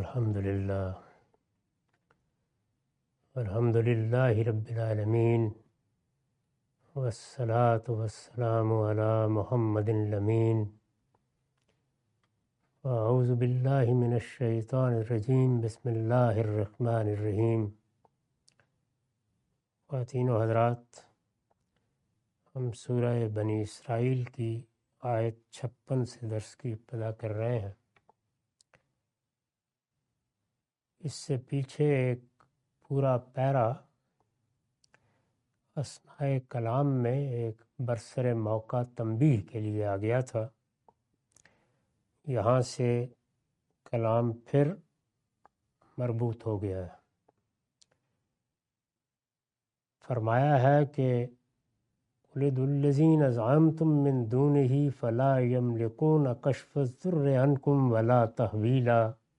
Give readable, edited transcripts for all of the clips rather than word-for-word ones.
الحمدللہ رب العالمین والصلاة والسلام علی محمد الامین اعوذ باللہ من الشیطان الرجیم بسم اللہ الرحمن الرحیم۔ خواتین و حضرات، ہم سورہ بنی اسرائیل کی آیت 56 سے درس کی ابتدا کر رہے ہیں۔ اس سے پیچھے ایک پورا پیرا اثناء کلام میں ایک برسر موقع تنبیہ کے لیے آ گیا تھا۔ یہاں سے کلام پھر مربوط ہو گیا ہے۔ فرمایا ہے کہ قُلِ الَّذِينَ زَعَمْتُم مِّن دُونِهِ فَلَا يَمْلِكُونَ كَشْفَ الضُّرِّ عَنكُمْ وَلَا تَحْوِيلًا۔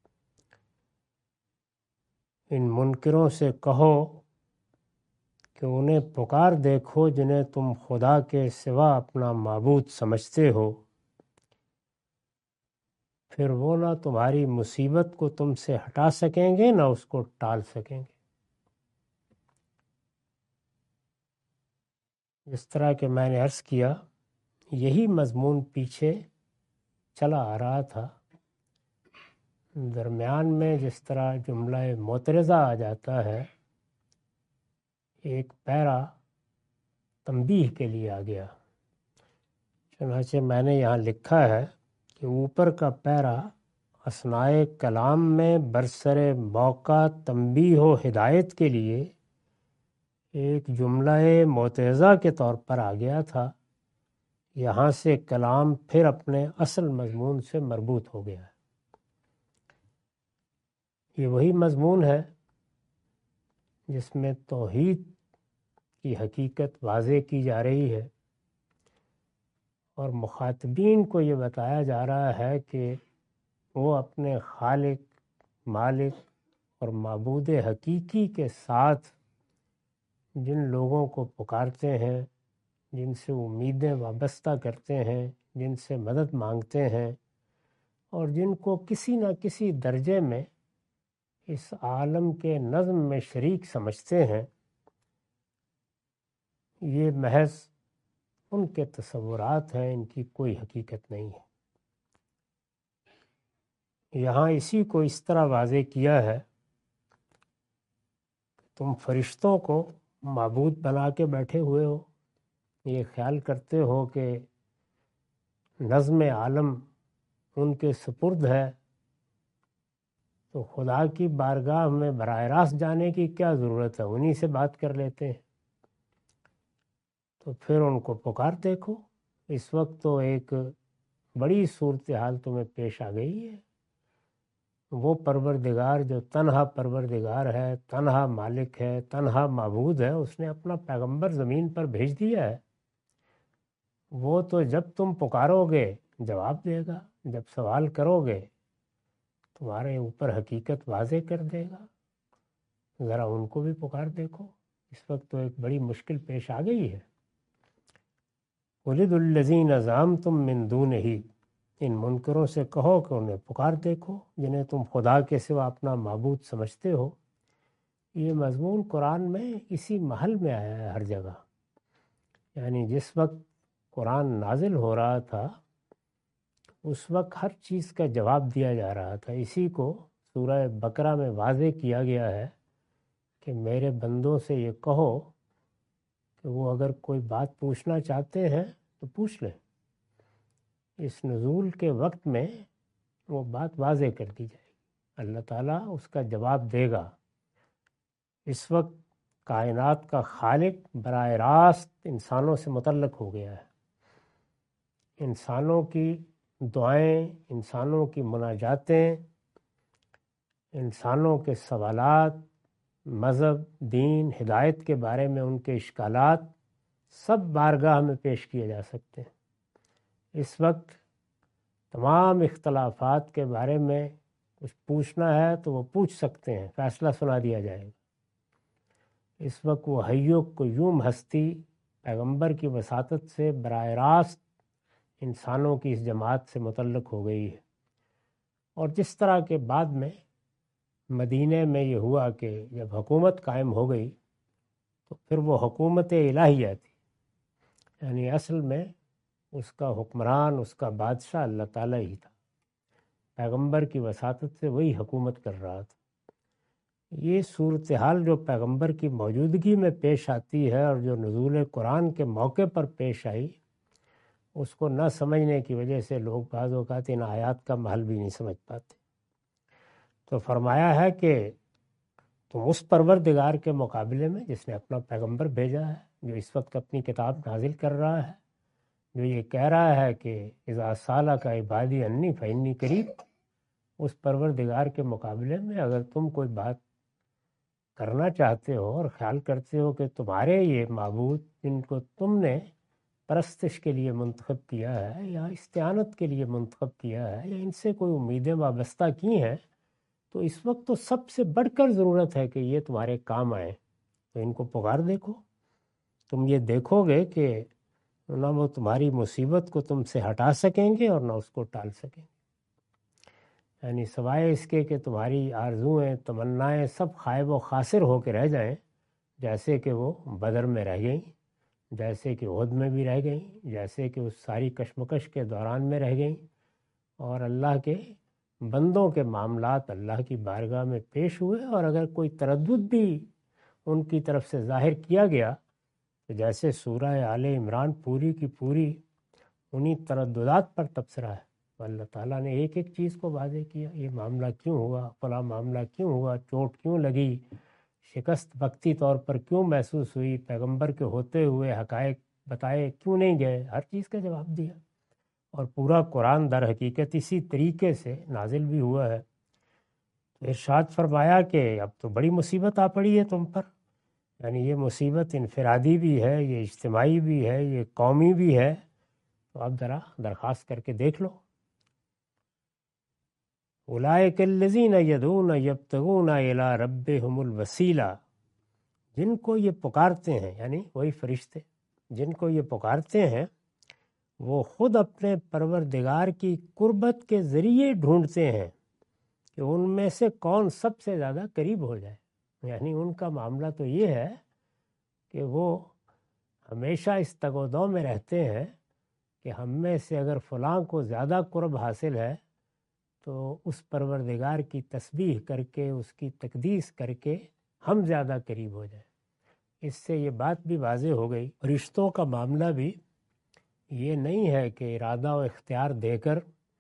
ان منکروں سے کہو کہ انہیں پکار دیکھو جنہیں تم خدا کے سوا اپنا معبود سمجھتے ہو، پھر وہ نہ تمہاری مصیبت کو تم سے ہٹا سکیں گے نہ اس کو ٹال سکیں گے۔ جس طرح کہ میں نے عرض کیا، یہی مضمون پیچھے چلا آ رہا تھا۔ درمیان میں جس طرح جملہ معترضہ آ جاتا ہے، ایک پیرا تنبیہ کے لیے آ گیا۔ چنانچہ میں نے یہاں لکھا ہے کہ اوپر کا پیرا اثناء کلام میں برسر موقع تنبیہ و ہدایت کے لیے ایک جملہ معترضہ کے طور پر آ گیا تھا۔ یہاں سے کلام پھر اپنے اصل مضمون سے مربوط ہو گیا ہے۔ یہ وہی مضمون ہے جس میں توحید کی حقیقت واضح کی جا رہی ہے، اور مخاطبین کو یہ بتایا جا رہا ہے کہ وہ اپنے خالق، مالک اور معبود حقیقی کے ساتھ جن لوگوں کو پکارتے ہیں، جن سے امیدیں وابستہ کرتے ہیں، جن سے مدد مانگتے ہیں، اور جن کو کسی نہ کسی درجے میں اس عالم کے نظم میں شریک سمجھتے ہیں، یہ محض ان کے تصورات ہیں، ان کی کوئی حقیقت نہیں ہے۔ یہاں اسی کو اس طرح واضح کیا ہے کہ تم فرشتوں کو معبود بنا کے بیٹھے ہوئے ہو، یہ خیال کرتے ہو کہ نظم عالم ان کے سپرد ہے، تو خدا کی بارگاہ میں براہ راست جانے کی کیا ضرورت ہے، انہی سے بات کر لیتے ہیں۔ تو پھر ان کو پکار دیکھو۔ اس وقت تو ایک بڑی صورتحال تمہیں پیش آ گئی ہے۔ وہ پروردگار جو تنہا پروردگار ہے، تنہا مالک ہے، تنہا معبود ہے، اس نے اپنا پیغمبر زمین پر بھیج دیا ہے۔ وہ تو جب تم پکارو گے جواب دے گا، جب سوال کرو گے تمہارے اوپر حقیقت واضح کر دے گا۔ ذرا ان کو بھی پکار دیکھو۔ اس وقت تو ایک بڑی مشکل پیش آ گئی ہے۔ وَلِدُ الَّذِينَ زَعَمْتُم مِّن دُونِهِ، ان منکروں سے کہو کہ انہیں پکار دیکھو جنہیں تم خدا کے سوا اپنا معبود سمجھتے ہو۔ یہ مضمون قرآن میں اسی محل میں آیا ہے ہر جگہ، یعنی جس وقت قرآن نازل ہو رہا تھا اس وقت ہر چیز کا جواب دیا جا رہا تھا۔ اسی کو سورہ بقرہ میں واضح کیا گیا ہے کہ میرے بندوں سے یہ کہو کہ وہ اگر کوئی بات پوچھنا چاہتے ہیں تو پوچھ لیں۔ اس نزول کے وقت میں وہ بات واضح کر دی جائے گی، اللہ تعالیٰ اس کا جواب دے گا۔ اس وقت کائنات کا خالق براہ راست انسانوں سے متعلق ہو گیا ہے۔ انسانوں کی دعائیں، انسانوں کی مناجاتیں، انسانوں کے سوالات، مذہب، دین، ہدایت کے بارے میں ان کے اشکالات سب بارگاہ میں پیش کیے جا سکتے ہیں۔ اس وقت تمام اختلافات کے بارے میں کچھ پوچھنا ہے تو وہ پوچھ سکتے ہیں، فیصلہ سنا دیا جائے گا۔ اس وقت وہ حی و قیوم ہستی پیغمبر کی وساطت سے براہ راست انسانوں کی اس جماعت سے متعلق ہو گئی ہے۔ اور جس طرح کے بعد میں مدینے میں یہ ہوا کہ جب حکومت قائم ہو گئی تو پھر وہ حکومت الہیہ تھی، یعنی اصل میں اس کا حکمران، اس کا بادشاہ اللہ تعالیٰ ہی تھا، پیغمبر کی وساطت سے وہی حکومت کر رہا تھا۔ یہ صورتحال جو پیغمبر کی موجودگی میں پیش آتی ہے اور جو نزول قرآن کے موقع پر پیش آئی، اس کو نہ سمجھنے کی وجہ سے لوگ بعض اوقات ان آیات کا محل بھی نہیں سمجھ پاتے۔ تو فرمایا ہے کہ تم اس پروردگار کے مقابلے میں جس نے اپنا پیغمبر بھیجا ہے، جو اس وقت اپنی کتاب نازل کر رہا ہے، جو یہ کہہ رہا ہے کہ اذا سالک عبادی انی فانی قریب، اس پروردگار کے مقابلے میں اگر تم کوئی بات کرنا چاہتے ہو اور خیال کرتے ہو کہ تمہارے یہ معبود جن کو تم نے پرستش کے لیے منتخب کیا ہے یا استعانت کے لیے منتخب کیا ہے یا ان سے کوئی امیدیں وابستہ کی ہیں، تو اس وقت تو سب سے بڑھ کر ضرورت ہے کہ یہ تمہارے کام آئیں، تو ان کو پکار دیکھو۔ تم یہ دیکھو گے کہ نہ وہ تمہاری مصیبت کو تم سے ہٹا سکیں گے اور نہ اس کو ٹال سکیں گے، یعنی سوائے اس کے کہ تمہاری آرزوئیں، تمنائیں سب خائب و خاسر ہو کے رہ جائیں، جیسے کہ وہ بدر میں رہ گئیں، جیسے کہ احد میں بھی رہ گئیں، جیسے کہ اس ساری کشمکش کے دوران میں رہ گئیں، اور اللہ کے بندوں کے معاملات اللہ کی بارگاہ میں پیش ہوئے، اور اگر کوئی تردد بھی ان کی طرف سے ظاہر کیا گیا تو جیسے سورہ آل عمران پوری کی پوری انہی ترددات پر تبصرہ ہے، اللہ تعالیٰ نے ایک ایک چیز کو واضح کیا، یہ معاملہ کیوں ہوا، فلاں معاملہ کیوں ہوا، چوٹ کیوں لگی، شکست وقتی طور پر کیوں محسوس ہوئی، پیغمبر کے ہوتے ہوئے حقائق بتائے کیوں نہیں گئے، ہر چیز کا جواب دیا۔ اور پورا قرآن در حقیقت اسی طریقے سے نازل بھی ہوا ہے۔ تو ارشاد فرمایا کہ اب تو بڑی مصیبت آ پڑی ہے تم پر، یعنی یہ مصیبت انفرادی بھی ہے، یہ اجتماعی بھی ہے، یہ قومی بھی ہے، تو اب ذرا درخواست کر کے دیکھ لو۔ اولئک الذین یدعون یبتغون الی ربہم الوسیلہ، جن کو یہ پکارتے ہیں، یعنی وہی فرشتے جن کو یہ پکارتے ہیں، وہ خود اپنے پروردگار کی قربت کے ذریعے ڈھونڈتے ہیں کہ ان میں سے کون سب سے زیادہ قریب ہو جائے، یعنی ان کا معاملہ تو یہ ہے کہ وہ ہمیشہ اس تگ و دو میں رہتے ہیں کہ ہم میں سے اگر فلاں کو زیادہ قرب حاصل ہے تو اس پروردگار کی تسبیح کر کے، اس کی تقدیس کر کے ہم زیادہ قریب ہو جائیں۔ اس سے یہ بات بھی واضح ہو گئی، رشتوں کا معاملہ بھی یہ نہیں ہے کہ ارادہ و اختیار دے کر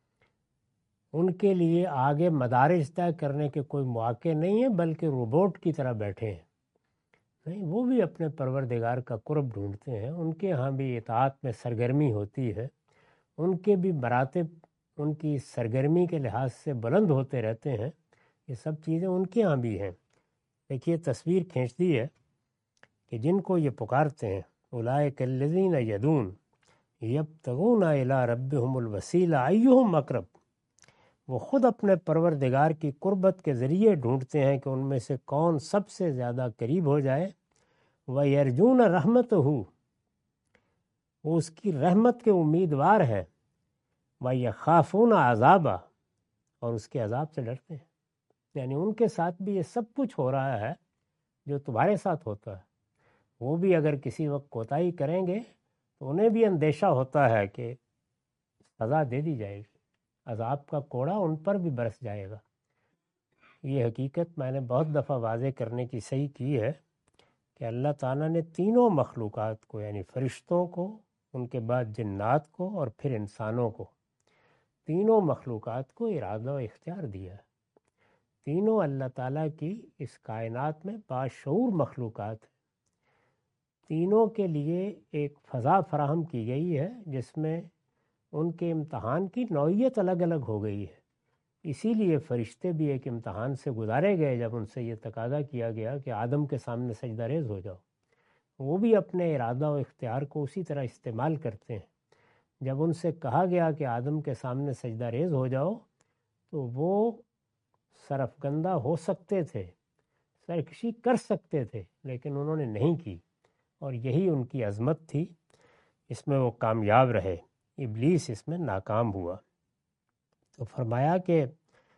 ان کے لیے آگے مدارج طے کرنے کے کوئی مواقع نہیں ہیں، بلکہ روبوٹ کی طرح بیٹھے ہیں۔ نہیں، وہ بھی اپنے پروردگار کا قرب ڈھونڈتے ہیں، ان کے ہاں بھی اطاعت میں سرگرمی ہوتی ہے، ان کے بھی مراتب ان کی سرگرمی کے لحاظ سے بلند ہوتے رہتے ہیں، یہ سب چیزیں ان کے ہاں بھی ہیں۔ دیکھیے تصویر کھینچ دی ہے کہ جن کو یہ پکارتے ہیں، اولئک الذین یدعون یبتغون الی ربہم الوسیلہ ایہم اقرب، وہ خود اپنے پروردگار کی قربت کے ذریعے ڈھونڈتے ہیں کہ ان میں سے کون سب سے زیادہ قریب ہو جائے، وَيَرْجُونَ رَحْمَتَهُ، وہ اس کی رحمت کے امیدوار ہیں، وَيَخَافُونَ عَذَابَهُ، اور اس کے عذاب سے ڈرتے ہیں، یعنی ان کے ساتھ بھی یہ سب کچھ ہو رہا ہے جو تمہارے ساتھ ہوتا ہے، وہ بھی اگر کسی وقت کوتاہی کریں گے تو انہیں بھی اندیشہ ہوتا ہے کہ سزا دے دی جائے گی، عذاب کا کوڑا ان پر بھی برس جائے گا۔ یہ حقیقت میں نے بہت دفعہ واضح کرنے کی صحیح کی ہے کہ اللہ تعالیٰ نے تینوں مخلوقات کو، یعنی فرشتوں کو، ان کے بعد جنات کو اور پھر انسانوں کو، تینوں مخلوقات کو ارادہ و اختیار دیا ہے۔ تینوں اللہ تعالیٰ کی اس کائنات میں باشعور مخلوقات ہیں، تینوں کے لیے ایک فضا فراہم کی گئی ہے جس میں ان کے امتحان کی نوعیت الگ الگ ہو گئی ہے۔ اسی لیے فرشتے بھی ایک امتحان سے گزارے گئے جب ان سے یہ تقاضا کیا گیا کہ آدم کے سامنے سجدہ ریز ہو جاؤ، وہ بھی اپنے ارادہ و اختیار کو اسی طرح استعمال کرتے ہیں۔ جب ان سے کہا گیا کہ آدم کے سامنے سجدہ ریز ہو جاؤ تو وہ سرفگندہ ہو سکتے تھے، سرکشی کر سکتے تھے، لیکن انہوں نے نہیں کی، اور یہی ان کی عظمت تھی، اس میں وہ کامیاب رہے، ابلیس اس میں ناکام ہوا۔ تو فرمایا کہ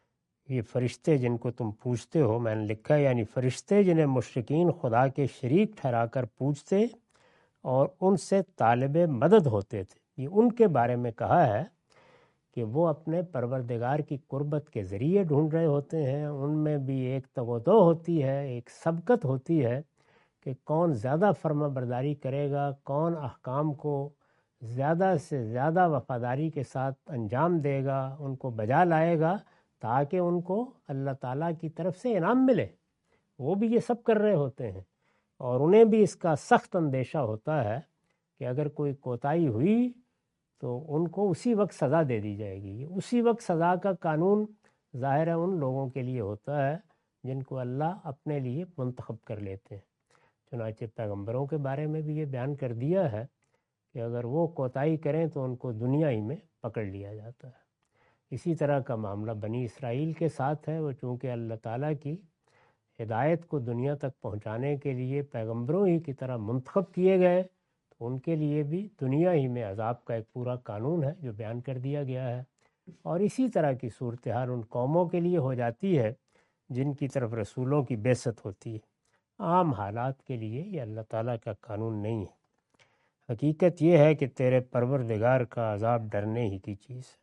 یہ فرشتے جن کو تم پوجتے ہو، میں نے لکھا ہے یعنی فرشتے جنہیں مشرکین خدا کے شریک ٹھہرا کر پوجتے اور ان سے طالب مدد ہوتے تھے، یہ ان کے بارے میں کہا ہے کہ وہ اپنے پروردگار کی قربت کے ذریعے ڈھونڈ رہے ہوتے ہیں۔ ان میں بھی ایک تگودو ہوتی ہے، ایک سبقت ہوتی ہے کہ کون زیادہ فرما برداری کرے گا، کون احکام کو زیادہ سے زیادہ وفاداری کے ساتھ انجام دے گا، ان کو بجا لائے گا تاکہ ان کو اللہ تعالیٰ کی طرف سے انعام ملے۔ وہ بھی یہ سب کر رہے ہوتے ہیں اور انہیں بھی اس کا سخت اندیشہ ہوتا ہے کہ اگر کوئی کوتاہی ہوئی تو ان کو اسی وقت سزا دے دی جائے گی۔ اسی وقت سزا کا قانون ظاہر ہے ان لوگوں کے لیے ہوتا ہے جن کو اللہ اپنے لیے منتخب کر لیتے ہیں۔ چنانچہ پیغمبروں کے بارے میں بھی یہ بیان کر دیا ہے کہ اگر وہ کوتاہی کریں تو ان کو دنیا ہی میں پکڑ لیا جاتا ہے۔ اسی طرح کا معاملہ بنی اسرائیل کے ساتھ ہے، وہ چونکہ اللہ تعالیٰ کی ہدایت کو دنیا تک پہنچانے کے لیے پیغمبروں ہی کی طرح منتخب کیے گئے، تو ان کے لیے بھی دنیا ہی میں عذاب کا ایک پورا قانون ہے جو بیان کر دیا گیا ہے۔ اور اسی طرح کی صورتحال ان قوموں کے لیے ہو جاتی ہے جن کی طرف رسولوں کی بعثت ہوتی ہے۔ عام حالات کے لیے یہ اللہ تعالیٰ کا قانون نہیں ہے۔ حقیقت یہ ہے کہ تیرے پروردگار کا عذاب ڈرنے ہی کی چیز ہے۔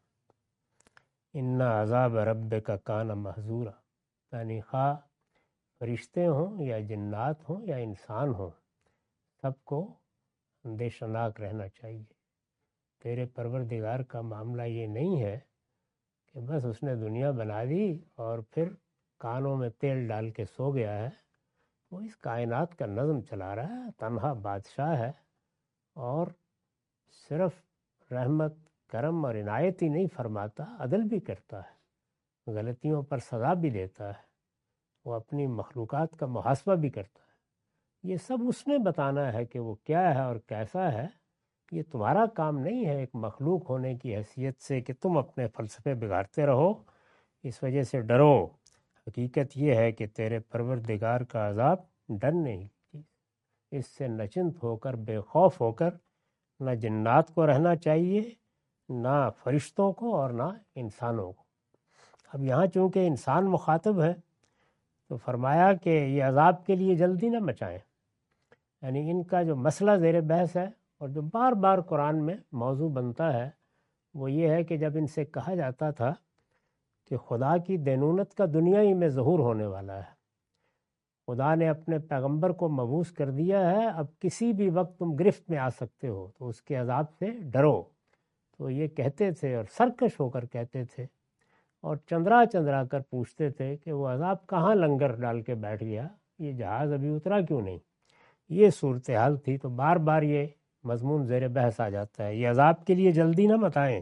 ان عذاب ربک کان محذورا، یعنی خواہ فرشتے ہوں یا جنات ہوں یا انسان ہوں، سب کو اندیشہ ناک رہنا چاہیے۔ تیرے پروردگار کا معاملہ یہ نہیں ہے کہ بس اس نے دنیا بنا دی اور پھر کانوں میں تیل ڈال کے سو گیا ہے۔ وہ اس کائنات کا نظم چلا رہا ہے، تنہا بادشاہ ہے، اور صرف رحمت کرم اور عنایت ہی نہیں فرماتا، عدل بھی کرتا ہے، غلطیوں پر سزا بھی دیتا ہے، وہ اپنی مخلوقات کا محاسبہ بھی کرتا ہے۔ یہ سب اس نے بتانا ہے کہ وہ کیا ہے اور کیسا ہے۔ یہ تمہارا کام نہیں ہے ایک مخلوق ہونے کی حیثیت سے کہ تم اپنے فلسفے بگاڑتے رہو، اس وجہ سے ڈرو۔ حقیقت یہ ہے کہ تیرے پروردگار کا عذاب ڈرنے ہی کی، اس سے نچنت ہو کر، بے خوف ہو کر نہ جنات کو رہنا چاہیے، نہ فرشتوں کو اور نہ انسانوں کو۔ اب یہاں چونکہ انسان مخاطب ہے تو فرمایا کہ یہ عذاب کے لیے جلدی نہ مچائیں، یعنی ان کا جو مسئلہ زیر بحث ہے اور جو بار بار قرآن میں موضوع بنتا ہے وہ یہ ہے کہ جب ان سے کہا جاتا تھا کہ خدا کی دینونت کا دنیا ہی میں ظہور ہونے والا ہے، خدا نے اپنے پیغمبر کو مبعوث کر دیا ہے، اب کسی بھی وقت تم گرفت میں آ سکتے ہو، تو اس کے عذاب سے ڈرو، تو یہ کہتے تھے اور سرکش ہو کر کہتے تھے اور چندرا چندرا کر پوچھتے تھے کہ وہ عذاب کہاں لنگر ڈال کے بیٹھ گیا، یہ جہاز ابھی اترا کیوں نہیں۔ یہ صورتحال تھی، تو بار بار یہ مضمون زیر بحث آ جاتا ہے، یہ عذاب کے لیے جلدی نہ متائیں۔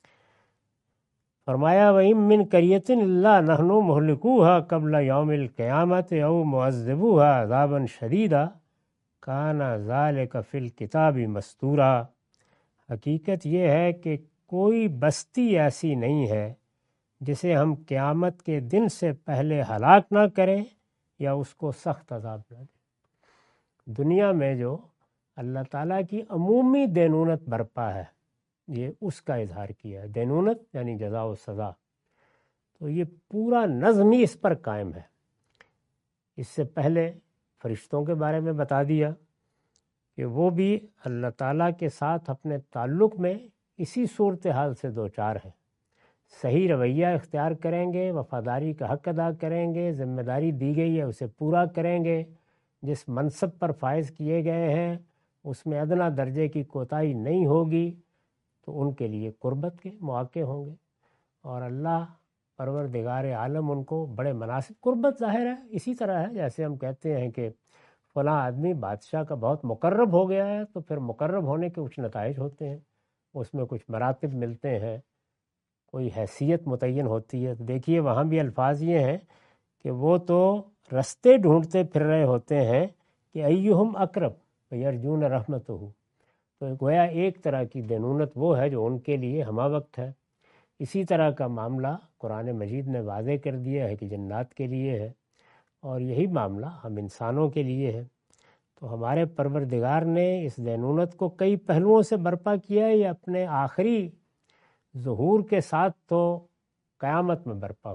فرمایا وَإِن مِّن قَرْيَةٍ إِلَّا نَحْنُ مُهْلِكُوهَا قَبْلَ يَوْمِ الْقِيَامَةِ أَوْ مُعَذِّبُوهَا عَذَابًا شَدِيدًا كَانَ ذَلِكَ فِي الْكِتَابِ مَسْطُورًا۔ حقیقت یہ ہے کہ کوئی بستی ایسی نہیں ہے جسے ہم قیامت کے دن سے پہلے ہلاک نہ کریں یا اس کو سخت عذاب نہ دیں۔ دنیا میں جو اللہ تعالیٰ کی عمومی دینونت برپا ہے، یہ اس کا اظہار کیا ہے۔ دینونت یعنی جزا و سزا، تو یہ پورا نظم ہی اس پر قائم ہے۔ اس سے پہلے فرشتوں کے بارے میں بتا دیا کہ وہ بھی اللہ تعالیٰ کے ساتھ اپنے تعلق میں اسی صورتحال سے دوچار ہیں۔ صحیح رویہ اختیار کریں گے، وفاداری کا حق ادا کریں گے، ذمہ داری دی گئی ہے اسے پورا کریں گے، جس منصب پر فائز کیے گئے ہیں اس میں ادنا درجے کی کوتاہی نہیں ہوگی، تو ان کے لیے قربت کے مواقع ہوں گے، اور اللہ پروردگار عالم ان کو بڑے مناسب قربت ظاہر ہے۔ اسی طرح ہے جیسے ہم کہتے ہیں کہ فلاں آدمی بادشاہ کا بہت مقرب ہو گیا ہے، تو پھر مقرب ہونے کے کچھ نتائج ہوتے ہیں، اس میں کچھ مراتب ملتے ہیں، کوئی حیثیت متعین ہوتی ہے۔ تو دیکھیے وہاں بھی الفاظ یہ ہیں کہ وہ تو رستے ڈھونڈتے پھر رہے ہوتے ہیں کہ ایہم اقرب یرجون رحمتہ، تو گویا ایک طرح کی دینونت وہ ہے جو ان کے لیے ہمہ وقت ہے۔ اسی طرح کا معاملہ قرآن مجید نے واضح کر دیا ہے کہ جنات کے لیے ہے، اور یہی معاملہ ہم انسانوں کے لیے ہے۔ تو ہمارے پروردگار نے اس دینونت کو کئی پہلوؤں سے برپا کیا ہے، یہ اپنے آخری ظہور کے ساتھ تو قیامت میں برپا ہوگی،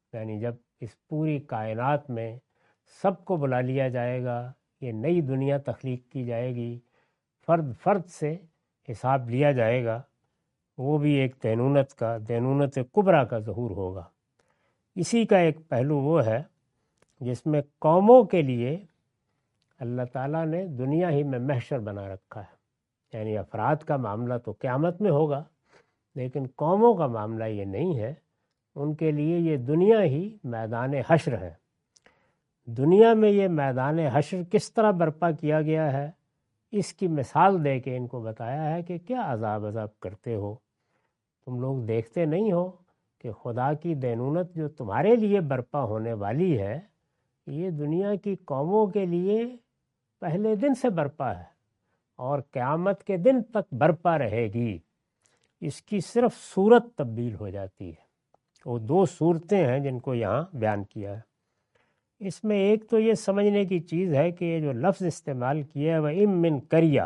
یعنی جب اس پوری کائنات میں سب کو بلا لیا جائے گا، یہ نئی دنیا تخلیق کی جائے گی، فرد فرد سے حساب لیا جائے گا، وہ بھی ایک دینونت کبریٰ کا ظہور ہوگا۔ اسی کا ایک پہلو وہ ہے جس میں قوموں کے لیے اللہ تعالیٰ نے دنیا ہی میں محشر بنا رکھا ہے۔ یعنی افراد کا معاملہ تو قیامت میں ہوگا، لیکن قوموں کا معاملہ یہ نہیں ہے، ان کے لیے یہ دنیا ہی میدان حشر ہے۔ دنیا میں یہ میدان حشر کس طرح برپا کیا گیا ہے، اس کی مثال دے کے ان کو بتایا ہے کہ کیا عذاب کرتے ہو، تم لوگ دیکھتے نہیں ہو کہ خدا کی دینونت جو تمہارے لیے برپا ہونے والی ہے، یہ دنیا کی قوموں کے لیے پہلے دن سے برپا ہے اور قیامت کے دن تک برپا رہے گی۔ اس کی صرف صورت تبدیل ہو جاتی ہے۔ وہ دو صورتیں ہیں جن کو یہاں بیان کیا ہے۔ اس میں ایک تو یہ سمجھنے کی چیز ہے کہ یہ جو لفظ استعمال کیا ہے وہ ام من قریہ،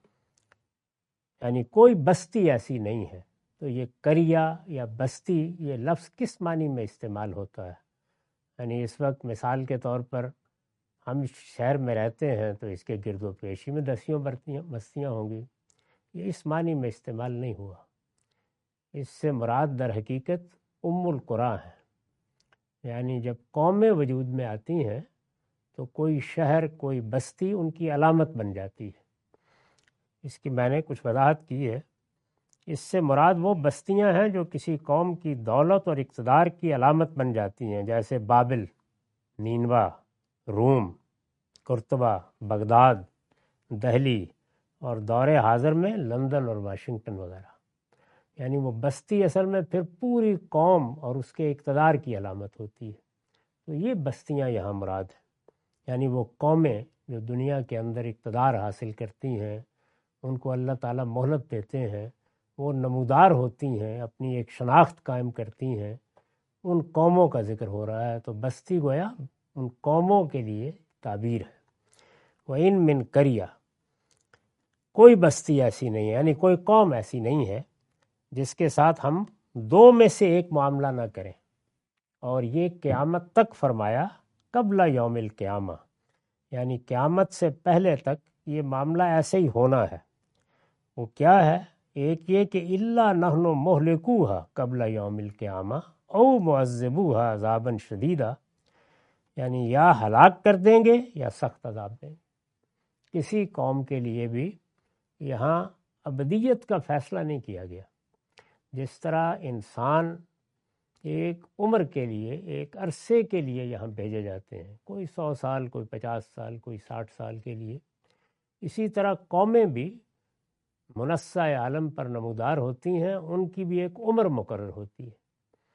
یعنی کوئی بستی ایسی نہیں ہے۔ تو یہ قریہ یا بستی، یہ لفظ کس معنی میں استعمال ہوتا ہے؟ یعنی اس وقت مثال کے طور پر ہم شہر میں رہتے ہیں تو اس کے گرد و پیشی میں دسیوں بستیاں ہوں گی، یہ اس معنی میں استعمال نہیں ہوا۔ اس سے مراد در حقیقت ام القریٰ ہے، یعنی جب قومیں وجود میں آتی ہیں تو کوئی شہر، کوئی بستی ان کی علامت بن جاتی ہے۔ اس کی میں نے کچھ وضاحت کی ہے۔ اس سے مراد وہ بستیاں ہیں جو کسی قوم کی دولت اور اقتدار کی علامت بن جاتی ہیں، جیسے بابل، نینوا، روم، قرطبہ، بغداد، دہلی اور دور حاضر میں لندن اور واشنگٹن وغیرہ۔ یعنی وہ بستی اصل میں پھر پوری قوم اور اس کے اقتدار کی علامت ہوتی ہے۔ تو یہ بستیاں یہاں مراد ہیں، یعنی وہ قومیں جو دنیا کے اندر اقتدار حاصل کرتی ہیں، ان کو اللہ تعالیٰ مہلت دیتے ہیں، وہ نمودار ہوتی ہیں، اپنی ایک شناخت قائم کرتی ہیں، ان قوموں کا ذکر ہو رہا ہے۔ تو بستی گویا ان قوموں کے لیے تعبیر ہے۔ وَإِن مِّن قَرْيَةٍ، کوئی بستی ایسی نہیں ہے، یعنی کوئی قوم ایسی نہیں ہے جس کے ساتھ ہم دو میں سے ایک معاملہ نہ کریں۔ اور یہ قیامت تک فرمایا، قبل یوم القیامہ، یعنی قیامت سے پہلے تک یہ معاملہ ایسے ہی ہونا ہے۔ وہ کیا ہے؟ ایک یہ کہ الا نحن مہلکوہا قبل یوم القیامہ او معذبوہا عذابا شدیدا، یعنی یا ہلاک کر دیں گے یا سخت عذاب دیں گے۔ کسی قوم کے لیے بھی یہاں ابدیت کا فیصلہ نہیں کیا گیا۔ جس طرح انسان ایک عمر کے لیے، ایک عرصے کے لیے یہاں بھیجے جاتے ہیں، کوئی 100 سال، کوئی 50 سال، کوئی 60 سال کے لیے، اسی طرح قومیں بھی منصہ عالم پر نمودار ہوتی ہیں، ان کی بھی ایک عمر مقرر ہوتی ہے،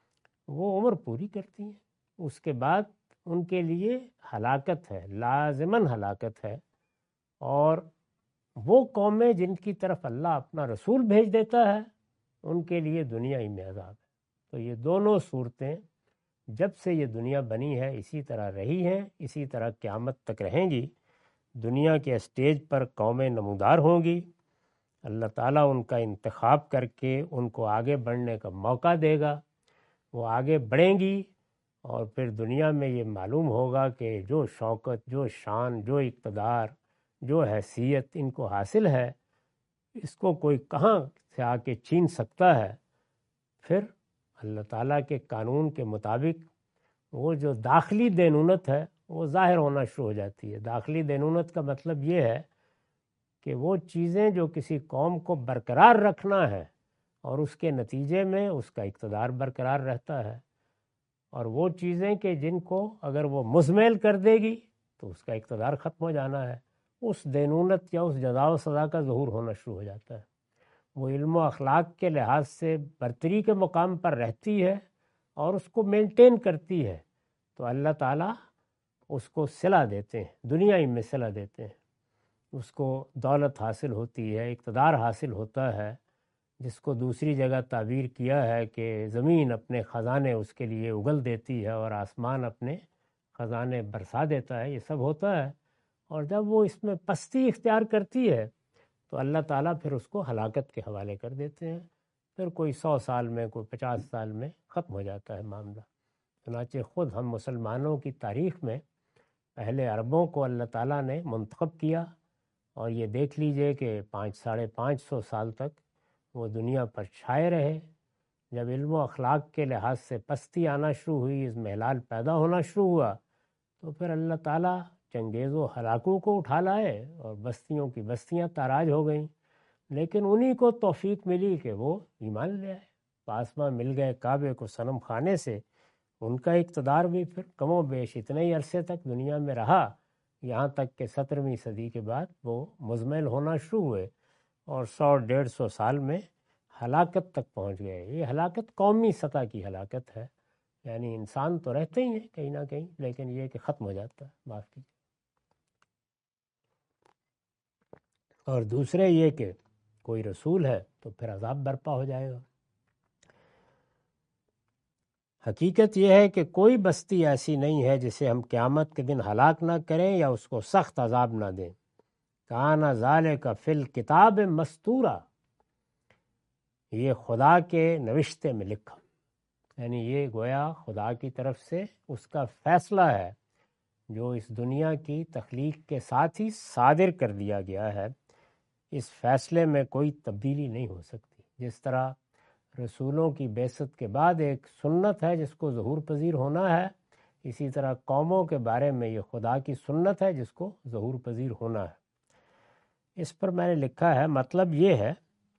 وہ عمر پوری کرتی ہیں، اس کے بعد ان کے لیے ہلاکت ہے، لازماً ہلاکت ہے۔ اور وہ قومیں جن کی طرف اللہ اپنا رسول بھیج دیتا ہے، ان کے لیے دنیا ہی میں عذاب ہے۔ تو یہ دونوں صورتیں جب سے یہ دنیا بنی ہے اسی طرح رہی ہیں، اسی طرح قیامت تک رہیں گی۔ دنیا کے اسٹیج پر قومیں نمودار ہوں گی، اللہ تعالیٰ ان کا انتخاب کر کے ان کو آگے بڑھنے کا موقع دے گا، وہ آگے بڑھیں گی، اور پھر دنیا میں یہ معلوم ہوگا کہ جو شوکت، جو شان، جو اقتدار، جو حیثیت ان کو حاصل ہے، اس کو کوئی کہاں سے آ کے چھین سکتا ہے۔ پھر اللہ تعالیٰ کے قانون کے مطابق وہ جو داخلی دینونت ہے وہ ظاہر ہونا شروع ہو جاتی ہے۔ داخلی دینونت کا مطلب یہ ہے کہ وہ چیزیں جو کسی قوم کو برقرار رکھنا ہے اور اس کے نتیجے میں اس کا اقتدار برقرار رہتا ہے، اور وہ چیزیں کہ جن کو اگر وہ مزمل کر دے گی تو اس کا اقتدار ختم ہو جانا ہے، اس دینونت یا اس جزا و سزا کا ظہور ہونا شروع ہو جاتا ہے۔ وہ علم و اخلاق کے لحاظ سے برتری کے مقام پر رہتی ہے اور اس کو مینٹین کرتی ہے، تو اللہ تعالیٰ اس کو صلہ دیتے ہیں، دنیا ہی میں صلہ دیتے ہیں، اس کو دولت حاصل ہوتی ہے، اقتدار حاصل ہوتا ہے، جس کو دوسری جگہ تعبیر کیا ہے کہ زمین اپنے خزانے اس کے لیے اگل دیتی ہے اور آسمان اپنے خزانے برسا دیتا ہے، یہ سب ہوتا ہے۔ اور جب وہ اس میں پستی اختیار کرتی ہے تو اللہ تعالیٰ پھر اس کو ہلاکت کے حوالے کر دیتے ہیں، پھر کوئی 100 سال میں، کوئی 50 سال میں ختم ہو جاتا ہے معاملہ۔ چنانچہ خود ہم مسلمانوں کی تاریخ میں پہلے عربوں کو اللہ تعالیٰ نے منتخب کیا، اور یہ دیکھ لیجئے کہ 500-550 سال تک وہ دنیا پر چھائے رہے۔ جب علم و اخلاق کے لحاظ سے پستی آنا شروع ہوئی، اس میں ہلال پیدا ہونا شروع ہوا، تو پھر اللہ تعالیٰ چنگیز و ہلاکوں کو اٹھا لائے اور بستیوں کی بستیاں تاراج ہو گئیں۔ لیکن انہی کو توفیق ملی کہ وہ ایمان لے آئے، پاسماں مل گئے کعبے کو صنم خانے سے۔ ان کا اقتدار بھی پھر کم و بیش اتنے ہی عرصے تک دنیا میں رہا، یہاں تک کہ 17ویں صدی کے بعد وہ مزمل ہونا شروع ہوئے اور 100-150 سال میں ہلاکت تک پہنچ گئے۔ یہ ہلاکت قومی سطح کی ہلاکت ہے، یعنی انسان تو رہتے ہی ہیں کہیں نہ کہیں، لیکن یہ کہ ختم ہو جاتا ہے، معاف کیجیے۔ اور دوسرے یہ کہ کوئی رسول ہے تو پھر عذاب برپا ہو جائے گا۔ حقیقت یہ ہے کہ کوئی بستی ایسی نہیں ہے جسے ہم قیامت کے دن ہلاک نہ کریں یا اس کو سخت عذاب نہ دیں۔ کان ذالک فی الکتاب مستورا، یہ خدا کے نوشتے میں لکھا، یعنی یہ گویا خدا کی طرف سے اس کا فیصلہ ہے جو اس دنیا کی تخلیق کے ساتھ ہی صادر کر دیا گیا ہے۔ اس فیصلے میں کوئی تبدیلی نہیں ہو سکتی۔ جس طرح رسولوں کی بعثت کے بعد ایک سنت ہے جس کو ظہور پذیر ہونا ہے، اسی طرح قوموں کے بارے میں یہ خدا کی سنت ہے جس کو ظہور پذیر ہونا ہے۔ اس پر میں نے لکھا ہے، مطلب یہ ہے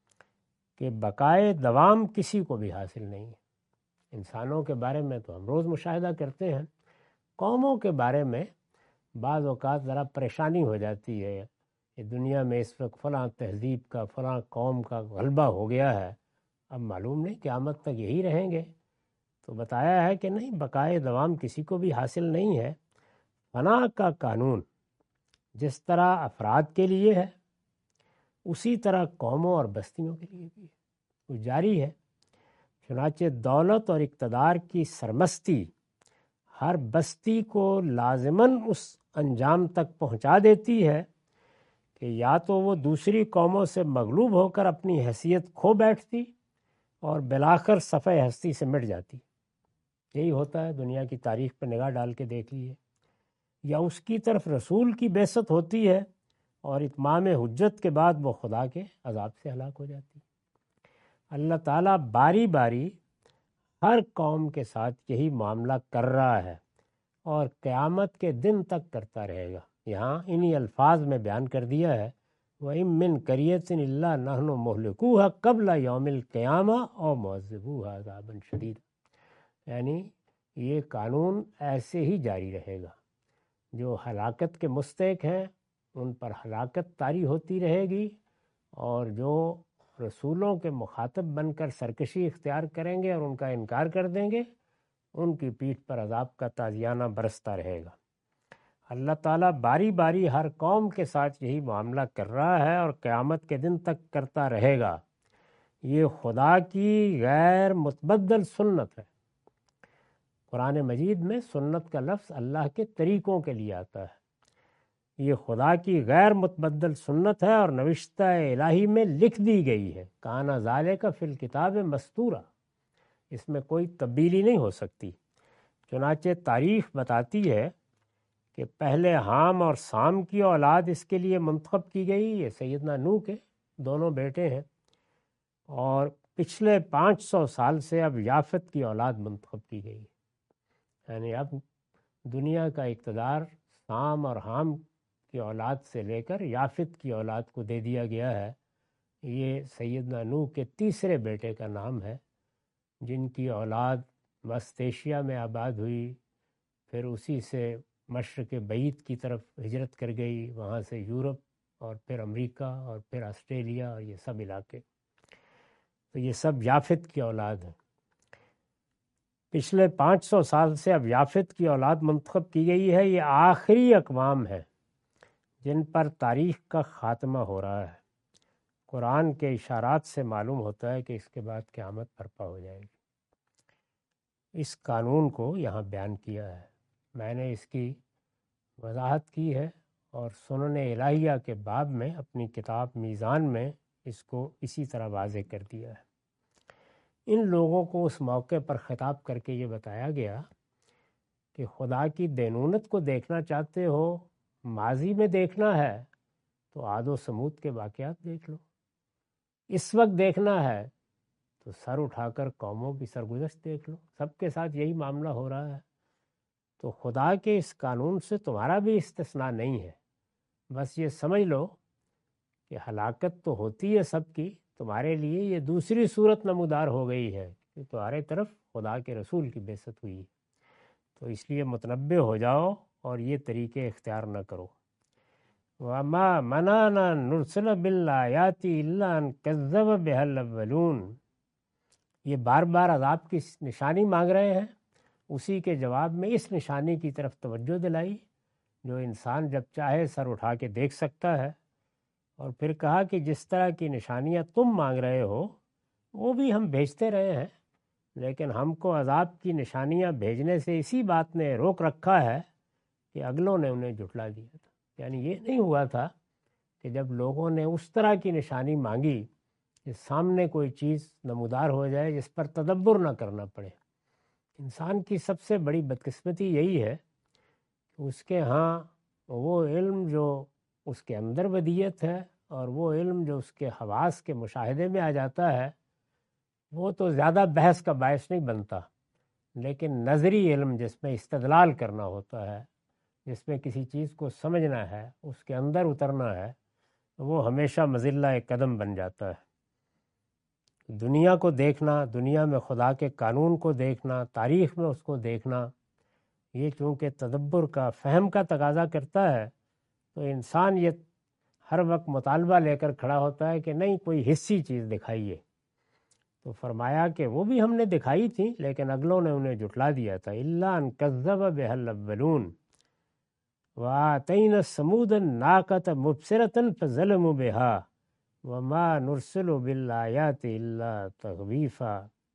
کہ بقائے دوام کسی کو بھی حاصل نہیں ہے۔ انسانوں کے بارے میں تو ہم روز مشاہدہ کرتے ہیں، قوموں کے بارے میں بعض اوقات ذرا پریشانی ہو جاتی ہے کہ دنیا میں اس وقت فلاں تہذیب کا، فلاں قوم کا غلبہ ہو گیا ہے، اب معلوم نہیں قیامت تک یہی رہیں گے۔ تو بتایا ہے کہ نہیں، بقائے دوام کسی کو بھی حاصل نہیں ہے۔ فنا کا قانون جس طرح افراد کے لیے ہے، اسی طرح قوموں اور بستیوں کے لیے بھی ہے، وہ جاری ہے۔ چنانچہ دولت اور اقتدار کی سرمستی ہر بستی کو لازماً اس انجام تک پہنچا دیتی ہے کہ یا تو وہ دوسری قوموں سے مغلوب ہو کر اپنی حیثیت کھو بیٹھتی اور بالآخر صفحہ ہستی سے مٹ جاتی۔ یہی ہوتا ہے، دنیا کی تاریخ پہ نگاہ ڈال کے دیکھ لیجیے۔ یا اس کی طرف رسول کی بعثت ہوتی ہے اور اتمام حجت کے بعد وہ خدا کے عذاب سے ہلاک ہو جاتی۔ اللہ تعالیٰ باری باری ہر قوم کے ساتھ یہی معاملہ کر رہا ہے اور قیامت کے دن تک کرتا رہے گا۔ یہاں انہی الفاظ میں بیان کر دیا ہے، وَإِن مِّن قَرْيَةٍ إِلَّا نَحْنُ مُهْلِكُوهَا قَبْلَ يَوْمِ الْقِيَامَةِ أَوْ مُعَذِّبُوهَا عَذَابًا شَدِيدًا، یعنی یہ قانون ایسے ہی جاری رہے گا۔ جو ہلاکت کے مستحق ہیں ان پر ہلاکت طاری ہوتی رہے گی، اور جو رسولوں کے مخاطب بن کر سرکشی اختیار کریں گے اور ان کا انکار کر دیں گے، ان کی پیٹھ پر عذاب کا تازیانہ برستا رہے گا۔ اللہ تعالیٰ باری باری ہر قوم کے ساتھ یہی معاملہ کر رہا ہے اور قیامت کے دن تک کرتا رہے گا۔ یہ خدا کی غیر متبدل سنت ہے۔ قرآن مجید میں سنت کا لفظ اللہ کے طریقوں کے لیے آتا ہے۔ یہ خدا کی غیر متبدل سنت ہے اور نوشتہ الہی میں لکھ دی گئی ہے۔ کان ذالک فی الکتاب مستورا، اس میں کوئی تبدیلی نہیں ہو سکتی۔ چنانچہ تاریخ بتاتی ہے کہ پہلے حام اور سام کی اولاد اس کے لیے منتخب کی گئی، یہ سیدنا نوح کے دونوں بیٹے ہیں، اور پچھلے 500 سال سے اب یافت کی اولاد منتخب کی گئی، یعنی اب دنیا کا اقتدار سام اور حام کی اولاد سے لے کر یافت کی اولاد کو دے دیا گیا ہے۔ یہ سیدنا نوح کے تیسرے بیٹے کا نام ہے، جن کی اولاد وسط ایشیا میں آباد ہوئی، پھر اسی سے مشرق بعید کی طرف ہجرت کر گئی، وہاں سے یورپ اور پھر امریکہ اور پھر آسٹریلیا اور یہ سب علاقے، تو یہ سب یافت کی اولاد ہیں۔ پچھلے 500 سال سے اب یافت کی اولاد منتخب کی گئی ہے۔ یہ آخری اقوام ہے جن پر تاریخ کا خاتمہ ہو رہا ہے۔ قرآن کے اشارات سے معلوم ہوتا ہے کہ اس کے بعد قیامت برپا ہو جائے گی۔ اس قانون کو یہاں بیان کیا ہے، میں نے اس کی وضاحت کی ہے، اور سنن الہیہ کے باب میں اپنی کتاب میزان میں اس کو اسی طرح واضح کر دیا ہے۔ ان لوگوں کو اس موقع پر خطاب کر کے یہ بتایا گیا کہ خدا کی دینونت کو دیکھنا چاہتے ہو، ماضی میں دیکھنا ہے تو عاد و سمود کے واقعات دیکھ لو، اس وقت دیکھنا ہے تو سر اٹھا کر قوموں کی سرگزشت دیکھ لو، سب کے ساتھ یہی معاملہ ہو رہا ہے۔ تو خدا کے اس قانون سے تمہارا بھی استثناء نہیں ہے۔ بس یہ سمجھ لو کہ ہلاکت تو ہوتی ہے سب کی، تمہارے لیے یہ دوسری صورت نمودار ہو گئی ہے کہ تمہارے طرف خدا کے رسول کی بعثت ہوئی، تو اس لیے متنبہ ہو جاؤ اور یہ طریقے اختیار نہ کرو۔ وَمَا مَنَعْنَا نُرْسِلَ بِالْآيَاتِ إِلَّا أَن كَذَّبَ بِهَا الْأَوَّلُونَ، یہ بار بار عذاب کی نشانی مانگ رہے ہیں، اسی کے جواب میں اس نشانی کی طرف توجہ دلائی جو انسان جب چاہے سر اٹھا کے دیکھ سکتا ہے، اور پھر کہا کہ جس طرح کی نشانیاں تم مانگ رہے ہو وہ بھی ہم بھیجتے رہے ہیں، لیکن ہم کو عذاب کی نشانیاں بھیجنے سے اسی بات نے روک رکھا ہے کہ اگلوں نے انہیں جھٹلا دیا تھا۔ یعنی یہ نہیں ہوا تھا کہ جب لوگوں نے اس طرح کی نشانی مانگی کہ سامنے کوئی چیز نمودار ہو جائے جس پر تدبر نہ کرنا پڑے۔ انسان کی سب سے بڑی بدقسمتی یہی ہے کہ اس کے ہاں وہ علم جو اس کے اندر ودیت ہے اور وہ علم جو اس کے حواس کے مشاہدے میں آ جاتا ہے وہ تو زیادہ بحث کا باعث نہیں بنتا، لیکن نظری علم جس میں استدلال کرنا ہوتا ہے، جس میں کسی چیز کو سمجھنا ہے، اس کے اندر اترنا ہے، وہ ہمیشہ مذلہ قدم بن جاتا ہے۔ دنیا کو دیکھنا، دنیا میں خدا کے قانون کو دیکھنا، تاریخ میں اس کو دیکھنا، یہ چونکہ تدبر کا، فہم کا تقاضا کرتا ہے، تو انسان یہ ہر وقت مطالبہ لے کر کھڑا ہوتا ہے کہ نہیں کوئی حصی چیز دکھائیے۔ تو فرمایا کہ وہ بھی ہم نے دکھائی تھی لیکن اگلوں نے انہیں جھٹلا دیا تھا۔ الا ان کذب بها الاولون وآتینا ثمود الناقۃ مبصرۃ فظلموا بها وما نرسل بالآیات الا تخویفا۔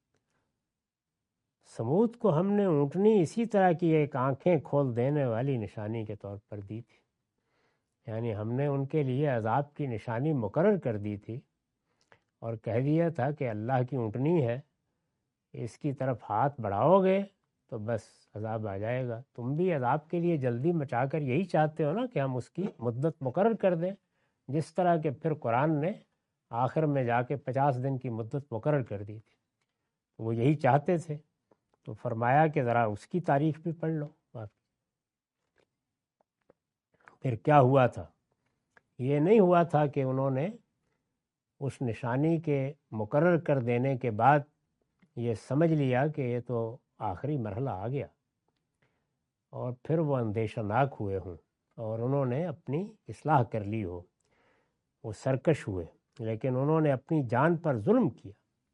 ثمود کو ہم نے اونٹنی اسی طرح کی ایک آنکھیں کھول دینے والی نشانی کے طور پر دی تھی، یعنی ہم نے ان کے لیے عذاب کی نشانی مقرر کر دی تھی اور کہہ دیا تھا کہ اللہ کی اونٹنی ہے، اس کی طرف ہاتھ بڑھاؤ گے تو بس عذاب آ جائے گا۔ تم بھی عذاب کے لیے جلدی مچا کر یہی چاہتے ہو نا کہ ہم اس کی مدت مقرر کر دیں، جس طرح کہ پھر قرآن نے آخر میں جا کے 50 دن کی مدت مقرر کر دی تھی، وہ یہی چاہتے تھے۔ تو فرمایا کہ ذرا اس کی تاریخ بھی پڑھ لو۔ پھر کیا ہوا تھا؟ یہ نہیں ہوا تھا کہ انہوں نے اس نشانی کے مقرر کر دینے کے بعد یہ سمجھ لیا کہ یہ تو آخری مرحلہ آ گیا اور پھر وہ اندیشہ ناک ہوئے ہوں اور انہوں نے اپنی اصلاح کر لی ہو، وہ سرکش ہوئے، لیکن انہوں نے اپنی جان پر ظلم کیا۔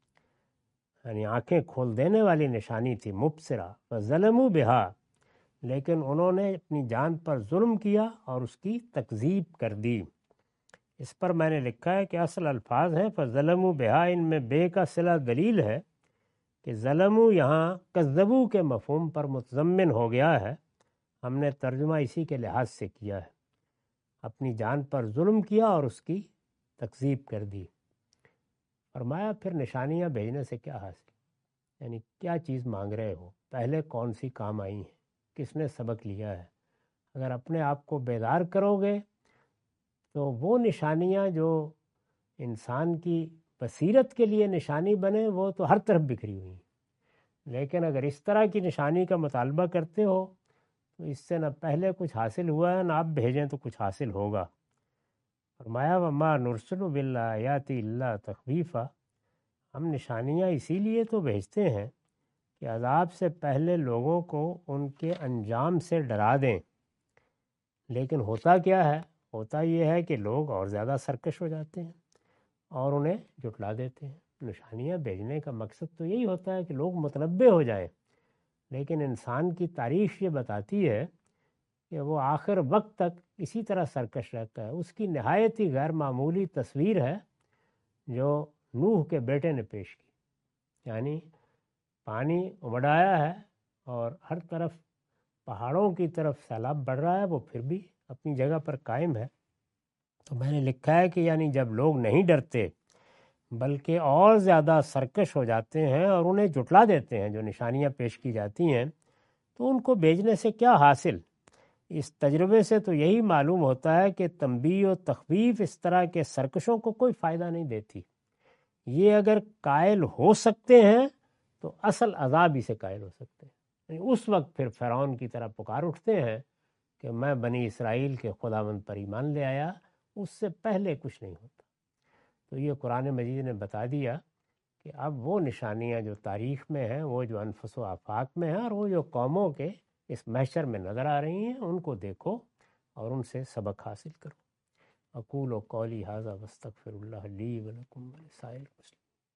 یعنی آنکھیں کھول دینے والی نشانی تھی مبصرہ، فظلموا بہا، لیکن انہوں نے اپنی جان پر ظلم کیا اور اس کی تکذیب کر دی۔ اس پر میں نے لکھا ہے کہ اصل الفاظ ہیں فظلموا بہا، ان میں بے کا صلہ دلیل ہے کہ ظلموا یہاں کذبوا کے مفہوم پر متضمن ہو گیا ہے، ہم نے ترجمہ اسی کے لحاظ سے کیا ہے، اپنی جان پر ظلم کیا اور اس کی تکذیب کر دی۔ فرمایا پھر نشانیاں بھیجنے سے کیا حاصل، یعنی کیا چیز مانگ رہے ہو، پہلے کون سی کام آئی ہیں، کس نے سبق لیا ہے۔ اگر اپنے آپ کو بیدار کرو گے تو وہ نشانیاں جو انسان کی بصیرت کے لیے نشانی بنے وہ تو ہر طرف بکھری ہوئی ہیں، لیکن اگر اس طرح کی نشانی کا مطالبہ کرتے ہو تو اس سے نہ پہلے کچھ حاصل ہوا ہے نہ آپ بھیجیں تو کچھ حاصل ہوگا۔ فرمایا وما نرسل بالآیات الا تخویفا، ہم نشانیاں اسی لیے تو بھیجتے ہیں کہ عذاب سے پہلے لوگوں کو ان کے انجام سے ڈرا دیں، لیکن ہوتا کیا ہے؟ ہوتا یہ ہے کہ لوگ اور زیادہ سرکش ہو جاتے ہیں اور انہیں جھٹلا دیتے ہیں۔ نشانیاں بھیجنے کا مقصد تو یہی ہوتا ہے کہ لوگ متنبہ ہو جائیں، لیکن انسان کی تاریخ یہ بتاتی ہے کہ وہ آخر وقت تک اسی طرح سرکش رہتا ہے۔ اس کی نہایت ہی غیر معمولی تصویر ہے جو نوح کے بیٹے نے پیش کی، یعنی پانی امڑ آیا ہے اور ہر طرف پہاڑوں کی طرف سیلاب بڑھ رہا ہے، وہ پھر بھی اپنی جگہ پر قائم ہے۔ تو میں نے لکھا ہے کہ یعنی جب لوگ نہیں ڈرتے بلکہ اور زیادہ سرکش ہو جاتے ہیں اور انہیں جھٹلا دیتے ہیں جو نشانیاں پیش کی جاتی ہیں، تو ان کو بھیجنے سے کیا حاصل؟ اس تجربے سے تو یہی معلوم ہوتا ہے کہ تنبیہ و تخویف اس طرح کے سرکشوں کو کوئی فائدہ نہیں دیتی۔ یہ اگر قائل ہو سکتے ہیں تو اصل عذاب ہی سے قائل ہو سکتے ہیں۔ یعنی اس وقت پھر فرعون کی طرح پکار اٹھتے ہیں کہ میں بنی اسرائیل کے خداوند پر ایمان لے آیا، اس سے پہلے کچھ نہیں ہوتا۔ تو یہ قرآن مجید نے بتا دیا کہ اب وہ نشانیاں جو تاریخ میں ہیں، وہ جو انفس و آفاق میں ہیں، اور وہ جو قوموں کے اس محشر میں نظر آ رہی ہیں، ان کو دیکھو اور ان سے سبق حاصل کرو۔ اقول و قولی ھذا واستغفر اللہ لی ولکم ولسائر المسلمین۔